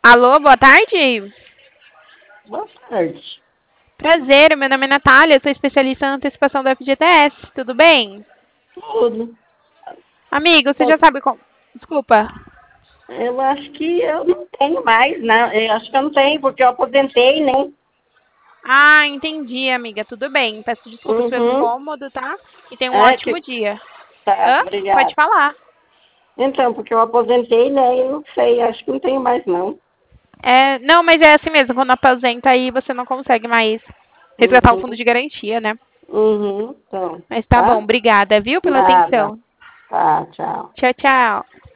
Alô, boa tarde. Boa tarde. Prazer, meu nome é Natália, sou especialista em antecipação do FGTS, tudo bem? Tudo. Amigo, você já Bom, sabe como... Desculpa. eu acho que eu não tenho mais, né? Eu acho que eu não tenho, porque eu aposentei, né? Ah, entendi, amiga, tudo bem. Peço desculpas pelo Uhum. incômodo, tá? E tenha um É ótimo que. dia. Tá, Hã? Pode obrigada. falar. Então, porque eu aposentei, né? Eu não sei, acho que não tenho mais, não. É, não, mas é assim mesmo, quando aposenta aí você não consegue mais resgatar o fundo Uhum. de garantia, né? Uhum. Então, Mas tá bom, tá? obrigada, viu, pela Nada. atenção. Tá, tchau. Tchau, tchau.